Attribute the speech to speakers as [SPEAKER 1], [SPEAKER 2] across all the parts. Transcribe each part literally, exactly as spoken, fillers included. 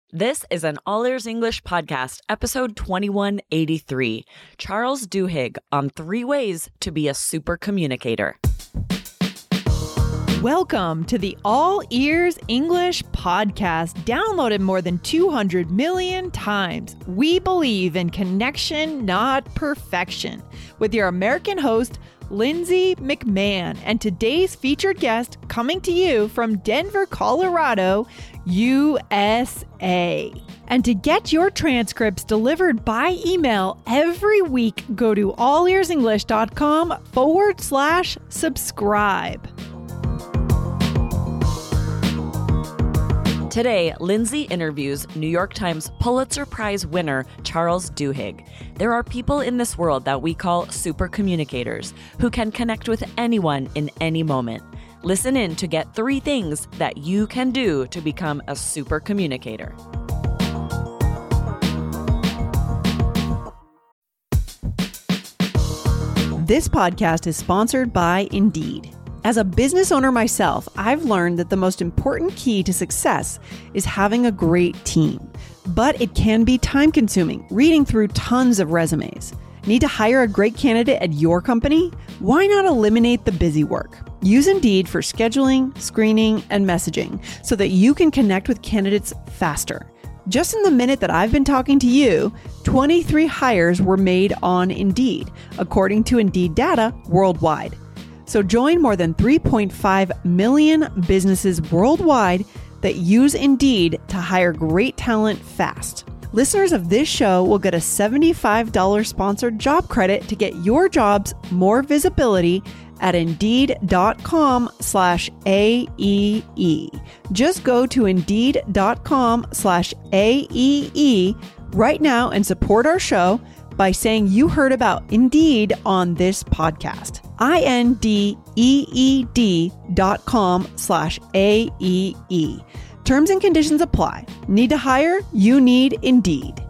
[SPEAKER 1] This is an All Ears English podcast, episode twenty-one eighty-three. Charles Duhigg on three ways to be a super communicator.
[SPEAKER 2] Welcome to the All Ears English podcast, downloaded more than two hundred million times. We believe in connection, not perfection. With your American host, Lindsay McMahon, and today's featured guest coming to you from Denver, Colorado, U S A. And to get your transcripts delivered by email every week, go to allearsenglish.com forward slash subscribe.
[SPEAKER 1] Today, Lindsay interviews New York Times Pulitzer Prize winner Charles Duhigg. There are people in this world that we call super communicators who can connect with anyone in any moment. Listen in to get three things that you can do to become a super communicator.
[SPEAKER 2] This podcast is sponsored by Indeed. As a business owner myself, I've learned that the most important key to success is having a great team. But it can be time-consuming, reading through tons of resumes. Need to hire a great candidate at your company? Why not eliminate the busy work? Use Indeed for scheduling, screening, and messaging so that you can connect with candidates faster. Just in the minute that I've been talking to you, twenty-three hires were made on Indeed, according to Indeed data worldwide. So join more than three point five million businesses worldwide that use Indeed to hire great talent fast. Listeners of this show will get a seventy-five dollars sponsored job credit to get your jobs more visibility at Indeed.com slash AEE. Just go to Indeed.com slash AEE right now and support our show by saying you heard about Indeed on this podcast. I-N-D-E-E-D dot com slash A-E-E. Terms and conditions apply. Need to hire? You need Indeed.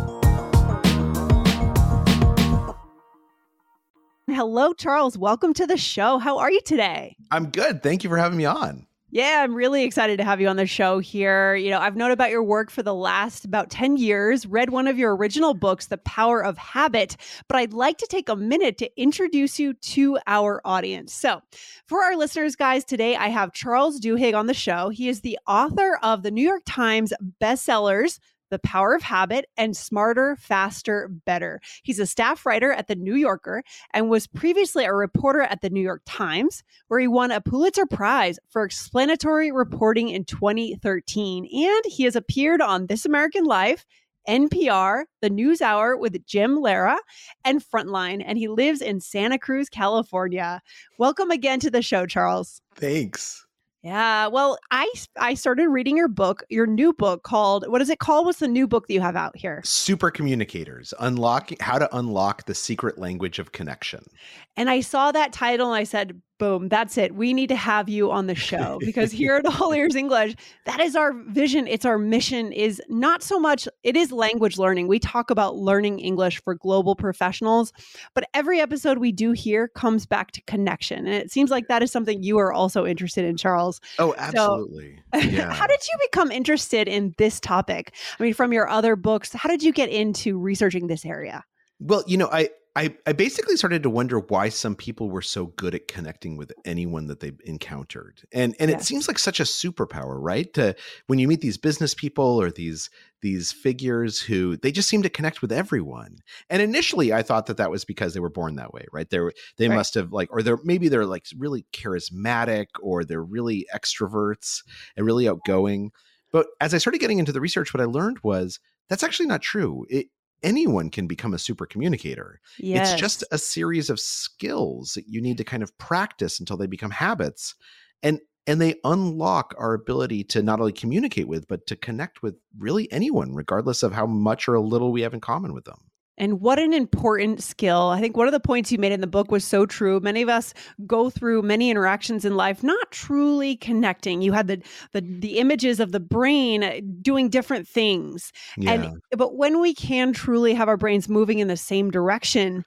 [SPEAKER 2] Hello, Charles. Welcome to the show. How are you today?
[SPEAKER 3] I'm good. Thank you for having me on.
[SPEAKER 2] Yeah, I'm really excited to have you on the show here. You know, I've known about your work for the last about ten years, read one of your original books, The Power of Habit, but I'd like to take a minute to introduce you to our audience. So for our listeners, guys, today I have Charles Duhigg on the show. He is the author of the New York Times bestsellers, The Power of Habit and Smarter, Faster, Better. He's a staff writer at The New Yorker and was previously a reporter at The New York Times, where he won a Pulitzer Prize for explanatory reporting in twenty thirteen. And he has appeared on This American Life, N P R, The News Hour with Jim Lehrer, and Frontline. And he lives in Santa Cruz, California. Welcome again to the show, Charles.
[SPEAKER 3] Thanks.
[SPEAKER 2] Yeah, well, I I started reading your book, your new book called, what is it called? What's the new book that you have out here?
[SPEAKER 3] Super Communicators, unlocking how to unlock the secret language of connection.
[SPEAKER 2] And I saw that title and I said, boom, that's it. We need to have you on the show because here at All Ears English, that is our vision. It's our mission is not so much, it is language learning. We talk about learning English for global professionals, but every episode we do here comes back to connection. And it seems like that is something you are also interested in, Charles.
[SPEAKER 3] Oh, absolutely.
[SPEAKER 2] So,
[SPEAKER 3] yeah.
[SPEAKER 2] How did you become interested in this topic? I mean, from your other books, how did you get into researching this area?
[SPEAKER 3] Well, you know, I, I, I basically started to wonder why some people were so good at connecting with anyone that they encountered. And and yes. It seems like such a superpower, right? To, when you meet these business people or these these figures who they just seem to connect with everyone. And initially I thought that that was because they were born that way, right? They were, they right. must have like, or they're maybe they're like really charismatic or they're really extroverts and really outgoing. But as I started getting into the research, what I learned was that's actually not true. It, anyone can become a super communicator. Yes. It's just a series of skills that you need to kind of practice until they become habits. And and they unlock our ability to not only communicate with, but to connect with really anyone, regardless of how much or a little we have in common with them.
[SPEAKER 2] And what an important skill. I think one of the points you made in the book was so true. Many of us go through many interactions in life, not truly connecting. You had the the, the images of the brain doing different things. Yeah. And but when we can truly have our brains moving in the same direction,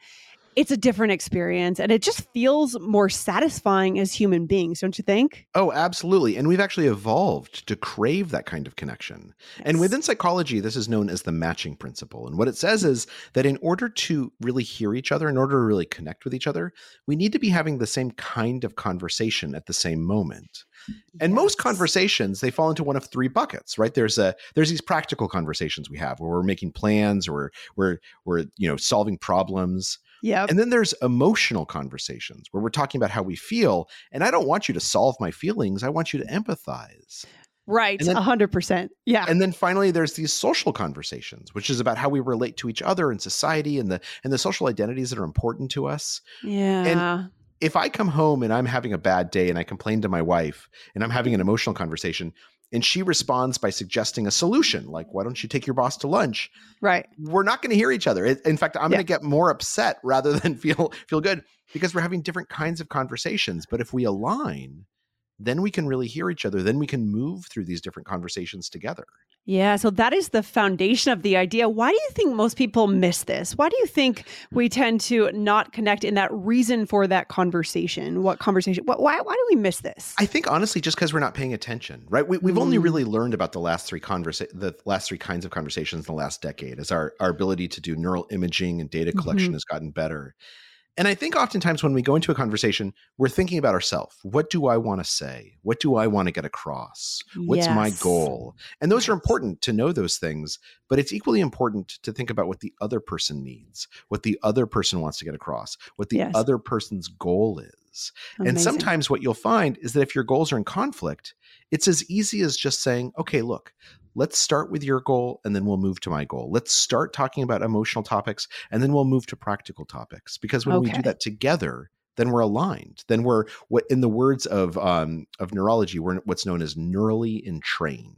[SPEAKER 2] it's a different experience and it just feels more satisfying as human beings, don't you think?
[SPEAKER 3] Oh, absolutely. And we've actually evolved to crave that kind of connection.
[SPEAKER 2] Yes.
[SPEAKER 3] And within psychology, this is known as the matching principle. And what it says is that in order to really hear each other, in order to really connect with each other, we need to be having the same kind of conversation at the same moment. And
[SPEAKER 2] Yes.
[SPEAKER 3] most conversations, they fall into one of three buckets, right? There's a there's these practical conversations we have where we're making plans or we're we're you know solving problems.
[SPEAKER 2] Yeah.
[SPEAKER 3] And then there's emotional conversations where we're talking about how we feel. And I don't want you to solve my feelings. I want you to empathize.
[SPEAKER 2] Right.
[SPEAKER 3] And then-
[SPEAKER 2] A hundred percent. Yeah.
[SPEAKER 3] And then finally, there's these social conversations, which is about how we relate to each other in society and the and the social identities that are important to us.
[SPEAKER 2] yeah.
[SPEAKER 3] If I come home and I'm having a bad day and I complain to my wife and I'm having an emotional conversation and she responds by suggesting a solution, like, why don't you take your boss to lunch?
[SPEAKER 2] Right.
[SPEAKER 3] We're not going to hear each other. It- In fact, I'm
[SPEAKER 2] Yeah.
[SPEAKER 3] going to get more upset rather than feel feel good because we're having different kinds of conversations. But if we align, then we can really hear each other. Then we can move through these different conversations together.
[SPEAKER 2] Yeah. So that is the foundation of the idea. Why do you think most people miss this? Why do you think we tend to not connect in that reason for that conversation? What conversation? What, why, why do we miss this?
[SPEAKER 3] I think honestly, just because we're not paying attention, right? We, we've only
[SPEAKER 2] Mm.
[SPEAKER 3] really learned about the last three conversa- the last three kinds of conversations in the last decade as our, our ability to do neural imaging and data collection
[SPEAKER 2] Mhm.
[SPEAKER 3] has gotten better. And I think oftentimes when we go into a conversation, we're thinking about ourselves. What do I want to say? What do I want to get across? What's my
[SPEAKER 2] Yes.
[SPEAKER 3] goal? And those are
[SPEAKER 2] Right.
[SPEAKER 3] important to know those things, but it's equally important to think about what the other person needs, what the other person wants to get across, what the
[SPEAKER 2] Yes.
[SPEAKER 3] other person's goal is. And
[SPEAKER 2] Amazing.
[SPEAKER 3] sometimes what you'll find is that if your goals are in conflict, it's as easy as just saying, okay, look, let's start with your goal and then we'll move to my goal. Let's start talking about emotional topics and then we'll move to practical topics. Because when we
[SPEAKER 2] Okay.
[SPEAKER 3] do that together, then we're aligned. Then we're, what in the words of um, of neurology, we're what's known as neurally entrained.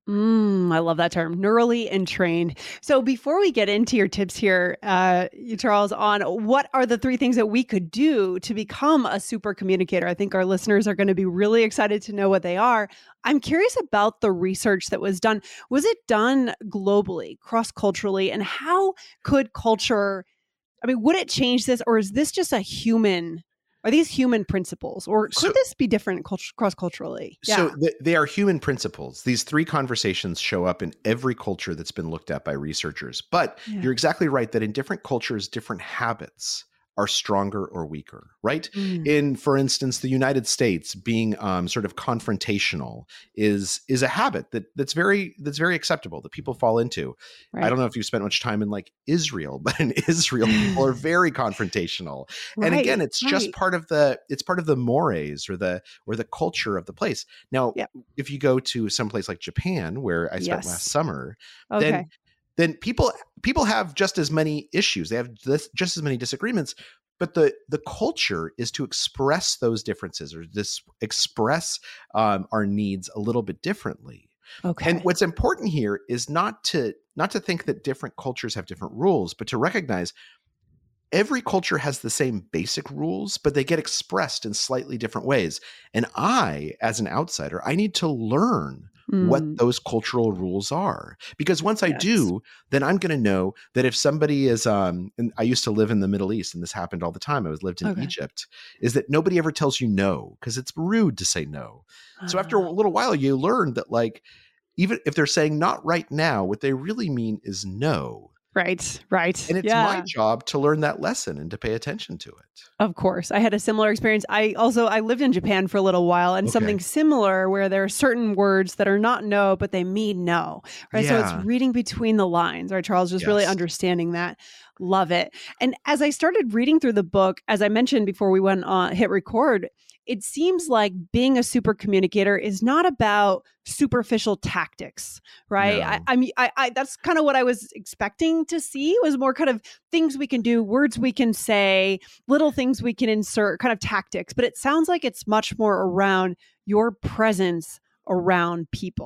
[SPEAKER 2] Mm, I love that term, neurally entrained. So before we get into your tips here, uh, Charles, on what are the three things that we could do to become a super communicator? I think our listeners are going to be really excited to know what they are. I'm curious about the research that was done. Was it done globally, cross-culturally? And how could culture, I mean, would it change this? Or is this just a human, are these human principles? Or could
[SPEAKER 3] So-
[SPEAKER 2] this be different cult- cross-culturally?
[SPEAKER 3] So th- they are human principles. These three conversations show up in every culture that's been looked at by researchers. But
[SPEAKER 2] Yeah.
[SPEAKER 3] you're exactly right that in different cultures, different habits are stronger or weaker, right?
[SPEAKER 2] Mm.
[SPEAKER 3] In, for instance, the United States, being um, sort of confrontational is is a habit that that's very that's very acceptable that people fall into.
[SPEAKER 2] Right.
[SPEAKER 3] I don't know if you've spent much time in like Israel, but in Israel, people are very confrontational. And
[SPEAKER 2] Right,
[SPEAKER 3] again, it's just
[SPEAKER 2] right.
[SPEAKER 3] part of the it's part of the mores or the or the culture of the place. Now,
[SPEAKER 2] Yep.
[SPEAKER 3] if you go to some place like Japan, where I spent
[SPEAKER 2] Yes.
[SPEAKER 3] last summer,
[SPEAKER 2] Okay.
[SPEAKER 3] then then people people have just as many issues. They have this, just as many disagreements. But the the culture is to express those differences or this express um, our needs a little bit differently.
[SPEAKER 2] Okay.
[SPEAKER 3] And what's important here is not to not to think that different cultures have different rules, but to recognize every culture has the same basic rules, but they get expressed in slightly different ways. And I, as an outsider, I need to learn what
[SPEAKER 2] Mm.
[SPEAKER 3] those cultural rules are. Because once I
[SPEAKER 2] Yes.
[SPEAKER 3] do, then I'm going to know that if somebody is, um, and I used to live in the Middle East and this happened all the time. I was lived in
[SPEAKER 2] Okay.
[SPEAKER 3] Egypt, is that nobody ever tells you no because it's rude to say no. So after
[SPEAKER 2] Ah.
[SPEAKER 3] a little while, you learn that like, even if they're saying not right now, what they really mean is no.
[SPEAKER 2] Right, right.
[SPEAKER 3] And it's
[SPEAKER 2] yeah,
[SPEAKER 3] my job to learn that lesson and to pay attention to it.
[SPEAKER 2] of course. I had a similar experience. I also I lived in Japan for a little while, and
[SPEAKER 3] Okay.
[SPEAKER 2] something similar where there are certain words that are not no, but they mean no. Right. So
[SPEAKER 3] Yeah.
[SPEAKER 2] it's reading between the lines, right, Charles? Just really
[SPEAKER 3] Yes.
[SPEAKER 2] understanding that. Love it. And as I started reading through the book, as I mentioned before we went on hit record, it seems like being a super communicator is not about superficial tactics, right?
[SPEAKER 3] No.
[SPEAKER 2] I, I mean, I, I that's kind of what I was expecting to see was more kind of things we can do, words we can say, little things we can insert, kind of tactics. But it sounds like it's much more around your presence around people.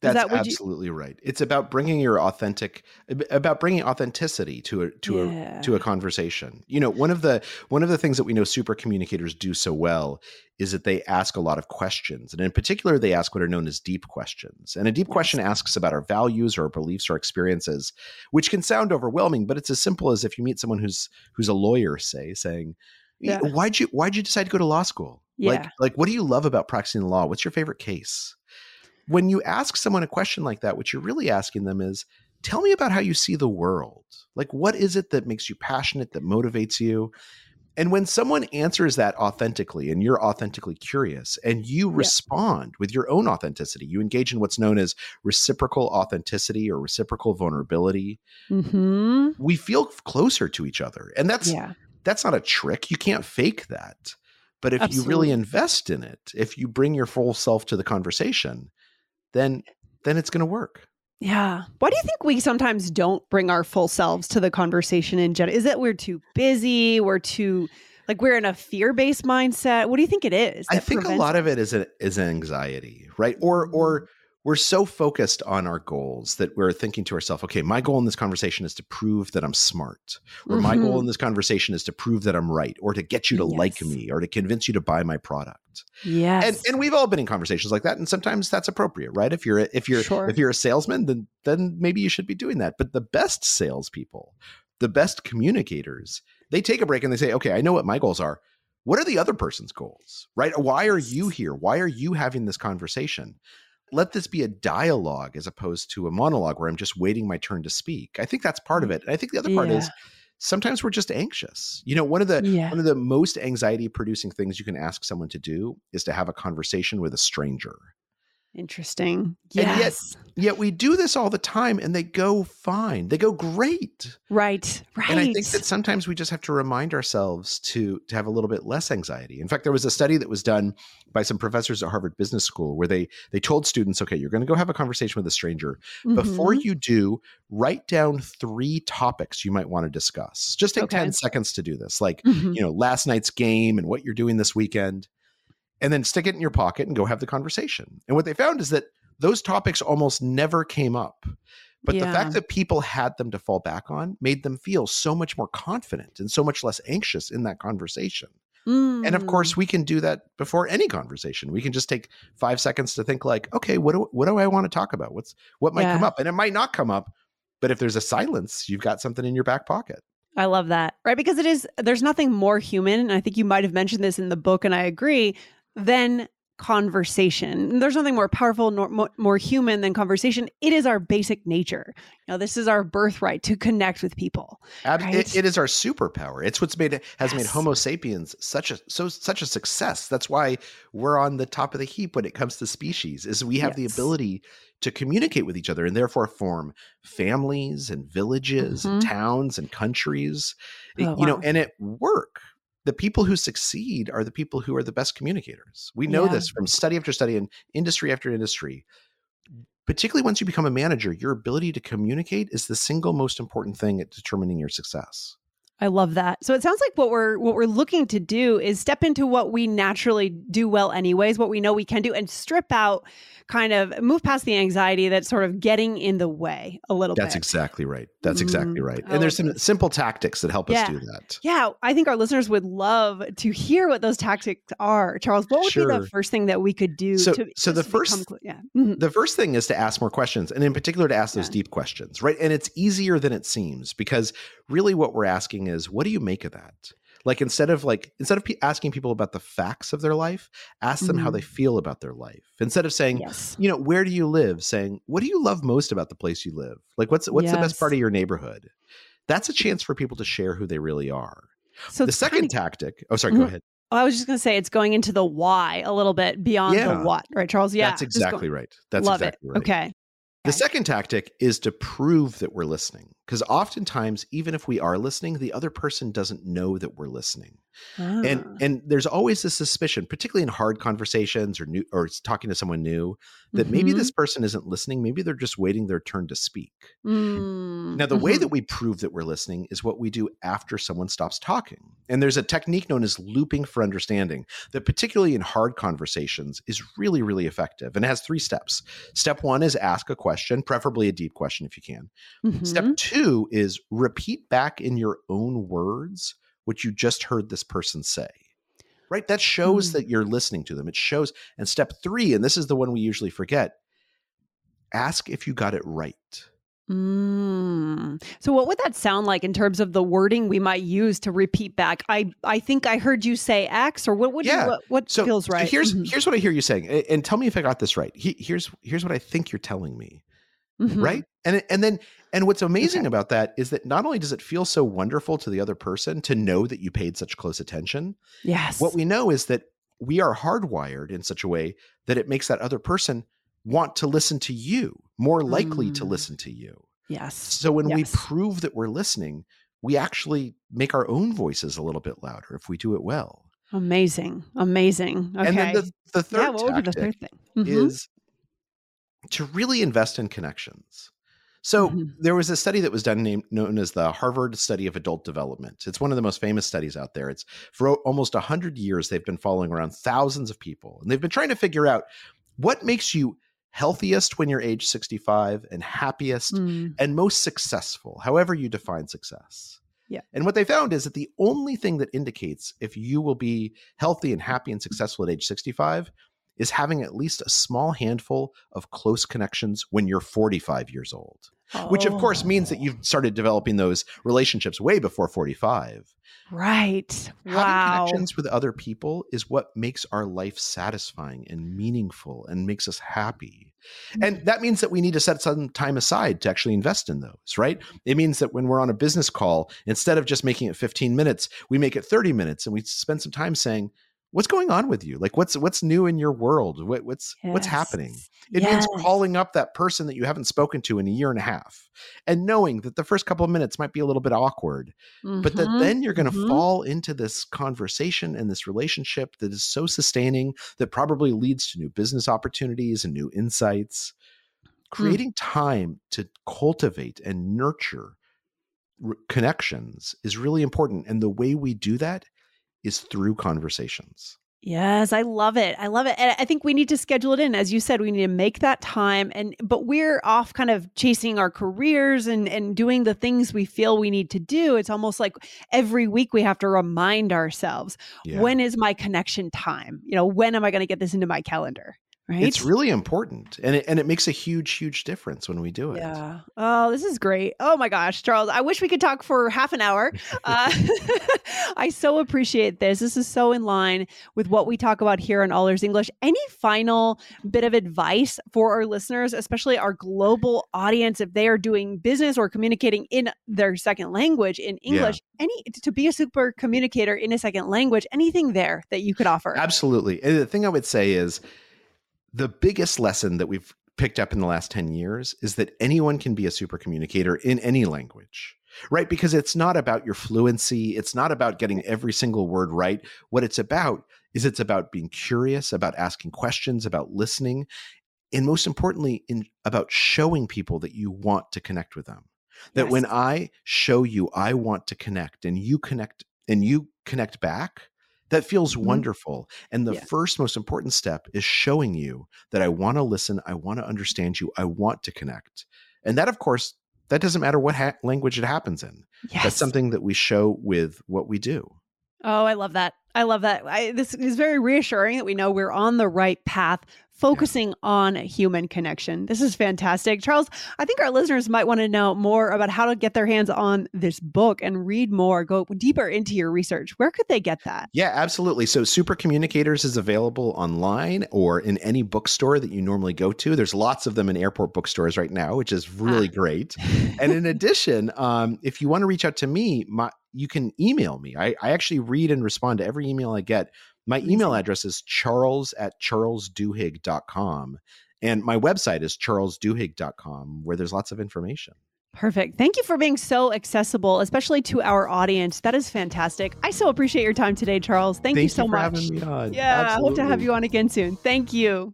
[SPEAKER 3] That's
[SPEAKER 2] that,
[SPEAKER 3] absolutely you- right. It's about bringing your authentic, about bringing authenticity to a to
[SPEAKER 2] yeah.
[SPEAKER 3] a to a conversation. You know, one of the one of the things that we know super communicators do so well is that they ask a lot of questions, and in particular, they ask what are known as deep questions. And a deep
[SPEAKER 2] Yes.
[SPEAKER 3] question asks about our values, or our beliefs, or experiences, which can sound overwhelming, but it's as simple as if you meet someone who's who's a lawyer, say, saying,
[SPEAKER 2] Yeah.
[SPEAKER 3] "Why'd you Why'd you decide to go to law school?
[SPEAKER 2] Yeah.
[SPEAKER 3] Like, like, what do you love about practicing law? What's your favorite case?" When you ask someone a question like that, what you're really asking them is, tell me about how you see the world. Like, what is it that makes you passionate, that motivates you? And when someone answers that authentically, and you're authentically curious, and you
[SPEAKER 2] Yeah.
[SPEAKER 3] respond with your own authenticity, you engage in what's known as reciprocal authenticity or reciprocal vulnerability,
[SPEAKER 2] Mm-hmm.
[SPEAKER 3] we feel closer to each other. And that's
[SPEAKER 2] Yeah.
[SPEAKER 3] that's not a trick. You can't fake that. But if
[SPEAKER 2] Absolutely.
[SPEAKER 3] you really invest in it, if you bring your full self to the conversation, then then it's going to work.
[SPEAKER 2] Yeah. Why do you think we sometimes don't bring our full selves to the conversation in general? Is it we're too busy? We're too, like, we're in a fear-based mindset? What do you think it is?
[SPEAKER 3] I think a lot of it is a, is anxiety, right? Or or we're so focused on our goals that we're thinking to ourselves, okay, my goal in this conversation is to prove that I'm smart, or
[SPEAKER 2] mm-hmm.
[SPEAKER 3] my goal in this conversation is to prove that I'm right, or to get you to
[SPEAKER 2] yes.
[SPEAKER 3] like me, or to convince you to buy my product.
[SPEAKER 2] Yes.
[SPEAKER 3] And and we've all been in conversations like that, and sometimes that's appropriate, right? If you're if you're
[SPEAKER 2] sure.
[SPEAKER 3] if you're a salesman, then then maybe you should be doing that. But the best salespeople, the best communicators, they take a break and they say, okay, I know what my goals are. What are the other person's goals, right? Why are you here? Why are you having this conversation? Let this be a dialogue as opposed to a monologue where I'm just waiting my turn to speak. I think that's part of it. And I think the other part
[SPEAKER 2] yeah.
[SPEAKER 3] is sometimes we're just anxious. You know, one of the
[SPEAKER 2] yeah.
[SPEAKER 3] one of the most anxiety producing things you can ask someone to do is to have a conversation with a stranger.
[SPEAKER 2] Interesting. Yes.
[SPEAKER 3] And yet, yet we do this all the time and they go fine. They go great.
[SPEAKER 2] Right. Right.
[SPEAKER 3] And I think that sometimes we just have to remind ourselves to, to have a little bit less anxiety. In fact, there was a study that was done by some professors at Harvard Business School where they they told students, okay, you're going to go have a conversation with a stranger.
[SPEAKER 2] Mm-hmm.
[SPEAKER 3] Before you do, write down three topics you might want to discuss. Just take
[SPEAKER 2] okay.
[SPEAKER 3] ten seconds to do this. Like,
[SPEAKER 2] mm-hmm.
[SPEAKER 3] you know, last night's game and what you're doing this weekend. And then stick it in your pocket and go have the conversation. And what they found is that those topics almost never came up. But
[SPEAKER 2] yeah.
[SPEAKER 3] the fact that people had them to fall back on made them feel so much more confident and so much less anxious in that conversation.
[SPEAKER 2] Mm.
[SPEAKER 3] And of course, we can do that before any conversation. We can just take five seconds to think like, okay, what do, what do I want to talk about? What's what might
[SPEAKER 2] yeah.
[SPEAKER 3] come up? And it might not come up. But if there's a silence, you've got something in your back pocket.
[SPEAKER 2] I love that. Right. Because it is, there's nothing more human. And I think you might have mentioned this in the book, and I agree, than conversation. There's nothing more powerful nor more, more human than conversation. It is our basic nature. You know, this is our birthright to connect with people.
[SPEAKER 3] Ab-
[SPEAKER 2] right?
[SPEAKER 3] it, it is our superpower. It's what's made has
[SPEAKER 2] yes.
[SPEAKER 3] made Homo sapiens such a so such a success. That's why we're on the top of the heap when it comes to species. Is we have
[SPEAKER 2] yes.
[SPEAKER 3] the ability to communicate with each other and therefore form families and villages
[SPEAKER 2] mm-hmm.
[SPEAKER 3] and towns and countries.
[SPEAKER 2] Oh,
[SPEAKER 3] you
[SPEAKER 2] wow.
[SPEAKER 3] know, and at work, the people who succeed are the people who are the best communicators. We know
[SPEAKER 2] yeah.
[SPEAKER 3] this from study after study and industry after industry. Particularly once you become a manager, your ability to communicate is the single most important thing at determining your success.
[SPEAKER 2] I love that. So it sounds like what we're what we're looking to do is step into what we naturally do well anyways, what we know we can do, and strip out, kind of move past the anxiety that's sort of getting in the way a little
[SPEAKER 3] That's
[SPEAKER 2] bit.
[SPEAKER 3] That's exactly right. That's exactly
[SPEAKER 2] Mm,
[SPEAKER 3] right.
[SPEAKER 2] I
[SPEAKER 3] And there's
[SPEAKER 2] love
[SPEAKER 3] some
[SPEAKER 2] this.
[SPEAKER 3] simple tactics that help
[SPEAKER 2] Yeah.
[SPEAKER 3] us do that.
[SPEAKER 2] Yeah, I think our listeners would love to hear what those tactics are. Charles, what would be
[SPEAKER 3] Sure.
[SPEAKER 2] the first thing that we could do
[SPEAKER 3] So-
[SPEAKER 2] to
[SPEAKER 3] so the
[SPEAKER 2] just become
[SPEAKER 3] first-
[SPEAKER 2] cl- yeah. Mhm.
[SPEAKER 3] The first thing is to ask more questions, and in particular to ask those
[SPEAKER 2] Yeah.
[SPEAKER 3] deep questions, right? And it's easier than it seems because really what we're asking is, what do you make of that? Like instead of like instead of pe- asking people about the facts of their life, ask them how
[SPEAKER 2] Mhm.
[SPEAKER 3] they feel about their life. Instead of saying,
[SPEAKER 2] Yes.
[SPEAKER 3] you know, where do you live? Saying, what do you love most about the place you live? Like what's what's the best
[SPEAKER 2] Yes.
[SPEAKER 3] part of your neighborhood? That's a chance for people to share who they really are.
[SPEAKER 2] So
[SPEAKER 3] The
[SPEAKER 2] it's
[SPEAKER 3] second
[SPEAKER 2] kinda-
[SPEAKER 3] tactic, oh sorry, go
[SPEAKER 2] Mhm.
[SPEAKER 3] ahead.
[SPEAKER 2] Oh, I was just going to say it's going into the why a little bit beyond
[SPEAKER 3] Yeah.
[SPEAKER 2] the what, right, Charles? Yeah.
[SPEAKER 3] That's
[SPEAKER 2] just
[SPEAKER 3] exactly
[SPEAKER 2] going-
[SPEAKER 3] right. That's
[SPEAKER 2] love
[SPEAKER 3] exactly
[SPEAKER 2] it.
[SPEAKER 3] right.
[SPEAKER 2] Okay.
[SPEAKER 3] The
[SPEAKER 2] Okay.
[SPEAKER 3] second tactic is to prove that we're listening. because oftentimes, even if we are listening, the other person doesn't know that we're listening.
[SPEAKER 2] Ah.
[SPEAKER 3] And and there's always this suspicion, particularly in hard conversations or new or talking to someone new, that maybe
[SPEAKER 2] Mhm.
[SPEAKER 3] this person isn't listening. Maybe they're just waiting their turn to speak.
[SPEAKER 2] Mm,
[SPEAKER 3] Now, the way
[SPEAKER 2] mhm.
[SPEAKER 3] that we prove that we're listening is what we do after someone stops talking. And there's a technique known as looping for understanding that, particularly in hard conversations, is really, really effective. And it has three steps. Step one is ask a question, preferably a deep question if you can. Step
[SPEAKER 2] Mhm.
[SPEAKER 3] two is repeat back in your own words what you just heard this person say. Right? That shows
[SPEAKER 2] Mm.
[SPEAKER 3] that you're listening to them. It shows. And step three, and this is the one we usually forget, ask if you got it right.
[SPEAKER 2] Mm. So what would that sound like in terms of the wording we might use to repeat back? I I think I heard you say X, or what would
[SPEAKER 3] Yeah.
[SPEAKER 2] you, what, what
[SPEAKER 3] So,
[SPEAKER 2] feels
[SPEAKER 3] so
[SPEAKER 2] right?
[SPEAKER 3] here's
[SPEAKER 2] Mhm.
[SPEAKER 3] here's what I hear you saying, a- and tell me if I got this right. He, here's here's what I think you're telling me,
[SPEAKER 2] Mhm.
[SPEAKER 3] right? And it- and then and what's amazing
[SPEAKER 2] Okay.
[SPEAKER 3] about that is that not only does it feel so wonderful to the other person to know that you paid such close attention,
[SPEAKER 2] Yes.
[SPEAKER 3] what we know is that we are hardwired in such a way that it makes that other person want to listen to you, more likely to
[SPEAKER 2] Mm.
[SPEAKER 3] listen to you.
[SPEAKER 2] Yes.
[SPEAKER 3] So when we
[SPEAKER 2] Yes.
[SPEAKER 3] prove that we're listening, we actually make our own voices a little bit louder if we do it well.
[SPEAKER 2] Amazing. Amazing. Okay.
[SPEAKER 3] And then the, the
[SPEAKER 2] Yeah.
[SPEAKER 3] third
[SPEAKER 2] What would be the
[SPEAKER 3] tactic
[SPEAKER 2] third thing? Mhm.
[SPEAKER 3] is to really invest in connections. So
[SPEAKER 2] Mhm.
[SPEAKER 3] there was a study that was done named, known as the Harvard Study of Adult Development. It's one of the most famous studies out there. It's for o- almost one hundred years, they've been following around thousands of people. And they've been trying to figure out what makes you healthiest when you're age sixty-five and happiest
[SPEAKER 2] Mm.
[SPEAKER 3] and most successful, however you define success.
[SPEAKER 2] Yeah.
[SPEAKER 3] And what they found is that the only thing that indicates if you will be healthy and happy and successful at age sixty-five is having at least a small handful of close connections when you're forty-five years old, which of course means that
[SPEAKER 2] Oh.
[SPEAKER 3] you've started developing those relationships way before forty-five.
[SPEAKER 2] Right.
[SPEAKER 3] Having
[SPEAKER 2] Wow.
[SPEAKER 3] connections with other people is what makes our life satisfying and meaningful and makes us happy. And that means that we need to set some time aside to actually invest in those, right? It means that when we're on a business call, instead of just making it fifteen minutes, we make it thirty minutes and we spend some time saying, what's going on with you? Like what's what's new in your world? What, what's what's happening?
[SPEAKER 2] Yes.
[SPEAKER 3] It means
[SPEAKER 2] Yes.
[SPEAKER 3] calling up that person that you haven't spoken to in a year and a half and knowing that the first couple of minutes might be a little bit awkward, but that
[SPEAKER 2] Mhm.
[SPEAKER 3] then you're going to
[SPEAKER 2] Mhm.
[SPEAKER 3] fall into this conversation and this relationship that is so sustaining that probably leads to new business opportunities and new insights. Creating time to cultivate and nurture r- connections is really important. And the way we do that is through conversations.
[SPEAKER 2] Yes, I love it. I love it. And I think we need to schedule it in. As you said, we need to make that time. And but we're off kind of chasing our careers and and doing the things we feel we need to do. It's almost like every week we have to remind ourselves,
[SPEAKER 3] Yeah.
[SPEAKER 2] when is my connection time? You know, when am I going to get this into my calendar? Right?
[SPEAKER 3] It's really important. And it, and it makes a huge, huge difference when we do it.
[SPEAKER 2] Yeah. Oh, this is great. Oh my gosh, Charles, I wish we could talk for half an hour. Uh, I so appreciate this. This is so in line with what we talk about here on All Ears English. Any final bit of advice for our listeners, especially our global audience, if they are doing business or communicating in their second language in English, yeah. any to be a super communicator in a second language, anything there that you could offer?
[SPEAKER 3] Absolutely. And the thing I would say is, the biggest lesson that we've picked up in the last ten years is that anyone can be a super communicator in any language, right? Because it's not about your fluency. It's not about getting every single word right. What it's about is it's about being curious, about asking questions, about listening, and most importantly, in, about showing people that you want to connect with them. That
[SPEAKER 2] Yes.
[SPEAKER 3] when I show you I want to connect and you connect and you connect back, that feels mm-hmm. wonderful. And the yeah. first most important step is showing you that I want to listen. I want to understand you. I want to connect. And that, of course, that doesn't matter what ha- language it happens in.
[SPEAKER 2] Yes.
[SPEAKER 3] That's something that we show with what we do.
[SPEAKER 2] Oh, I love that. I love that. I, this is very reassuring that we know we're on the right path, focusing yeah. on human connection. This is fantastic. Charles, I think our listeners might want to know more about how to get their hands on this book and read more, go deeper into your research. Where could they get that?
[SPEAKER 3] Yeah, absolutely. So Super Communicators is available online or in any bookstore that you normally go to. There's lots of them in airport bookstores right now, which is really ah. great. And in addition, um, if you want to reach out to me, my you can email me. I, I actually read and respond to every email I get. My Amazing. Email address is charles at charles duhigg dot com. And my website is charles duhigg dot com, where there's lots of information.
[SPEAKER 2] Perfect. Thank you for being so accessible, especially to our audience. That is fantastic. I so appreciate your time today, Charles. Thank, Thank you so
[SPEAKER 3] you for
[SPEAKER 2] much.
[SPEAKER 3] Having me on.
[SPEAKER 2] Yeah,
[SPEAKER 3] Absolutely.
[SPEAKER 2] I hope to have you on again soon. Thank you.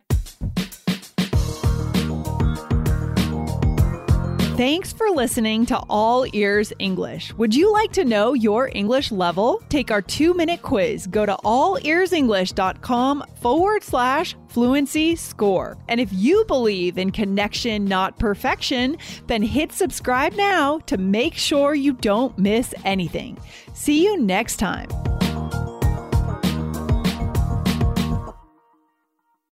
[SPEAKER 2] Thanks for listening to All Ears English. Would you like to know your English level? Take our two-minute quiz. Go to allearsenglish.com forward slash fluency score. And if you believe in connection, not perfection, then hit subscribe now to make sure you don't miss anything. See you next time.